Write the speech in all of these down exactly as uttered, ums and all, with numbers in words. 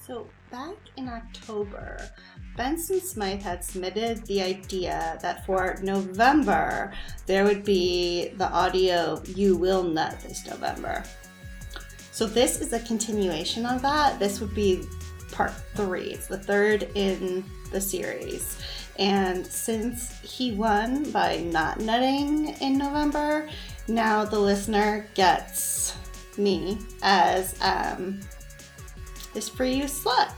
So back in October, Benson Smythe had submitted the idea that for November, there would be the audio You Will Nut This November. So this is a continuation of that. This would be part three. It's the third in the series. And since he won by not nutting in November, now the listener gets me as um, this for you slut.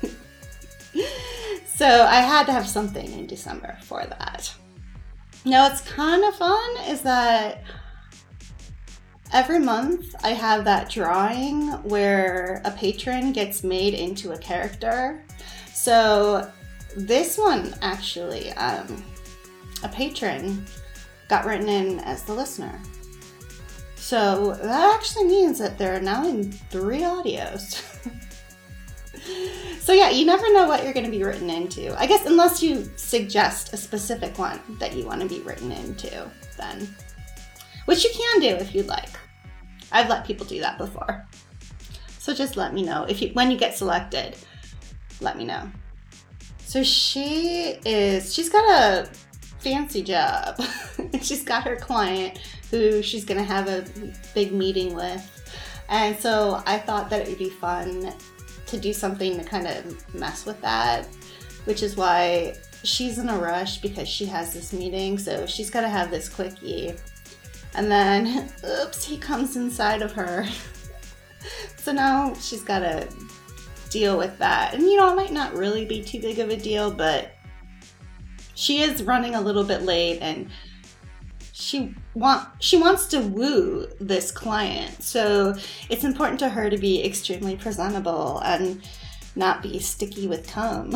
So I had to have something in December for that. Now what's kind of fun is that every month I have that drawing where a patron gets made into a character. So this one actually, um, a patron got written in as the listener. So that actually means that they're now in three audios. So yeah, you never know what you're going to be written into. I guess unless you suggest a specific one that you want to be written into, then. Which you can do if you'd like. I've let people do that before. So just let me know. If you, when you get selected, let me know. So she is, she's got a fancy job. She's got her client who she's going to have a big meeting with. And so I thought that it would be fun to do something to kind of mess with that, which is why she's in a rush because she has this meeting. So she's got to have this quickie. And then, oops, he comes inside of her. So now she's got to deal with that. And, you know, it might not really be too big of a deal, but she is running a little bit late and she want she wants to woo this client. So it's important to her to be extremely presentable and not be sticky with cum.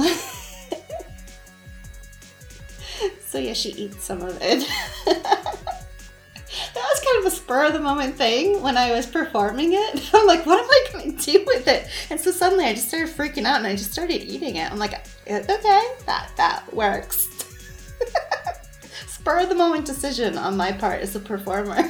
So yeah, she eats some of it. That was kind of a spur of the moment thing when I was performing it. I'm like, what am I going to do with it? And so suddenly I just started freaking out and I just started eating it. I'm like, okay, that, that works. Spur of the moment decision on my part as a performer.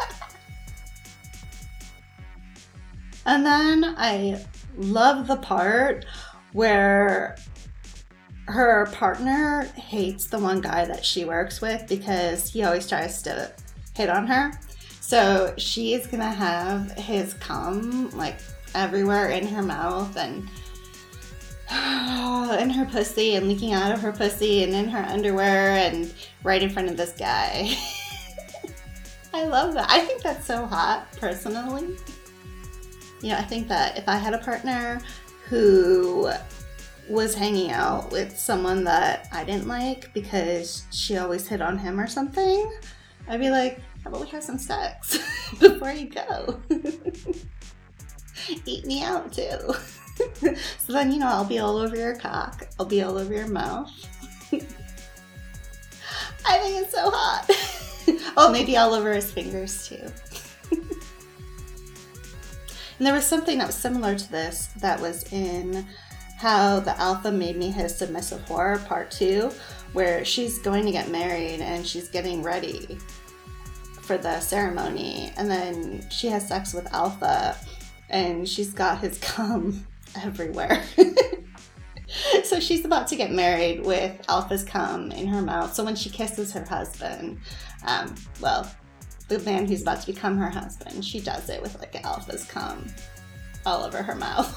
And then I love the part where her partner hates the one guy that she works with because he always tries to hit on her. So she's gonna have his cum like everywhere in her mouth and in her pussy and leaking out of her pussy and in her underwear and right in front of this guy. I love that. I think that's so hot, personally. You know, I think that if I had a partner who was hanging out with someone that I didn't like because she always hit on him or something, I'd be like, how about we have some sex before you go? Eat me out too. So then, you know, I'll be all over your cock. I'll be all over your mouth. I think it's so hot. Oh, maybe all over his fingers too. And there was something that was similar to this that was in How the Alpha Made Me His Submissive Whore, part two, where she's going to get married and she's getting ready for the ceremony. And then she has sex with Alpha and she's got his cum everywhere. So she's about to get married with Alpha's cum in her mouth. So when she kisses her husband, um, well, the man who's about to become her husband, she does it with like Alpha's cum all over her mouth.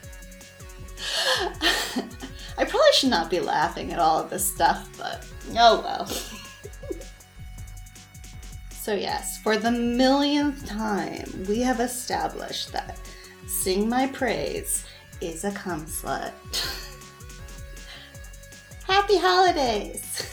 I probably should not be laughing at all of this stuff, but oh well. So yes, for the millionth time, we have established that Sing My Praise is a cum slut. Happy holidays!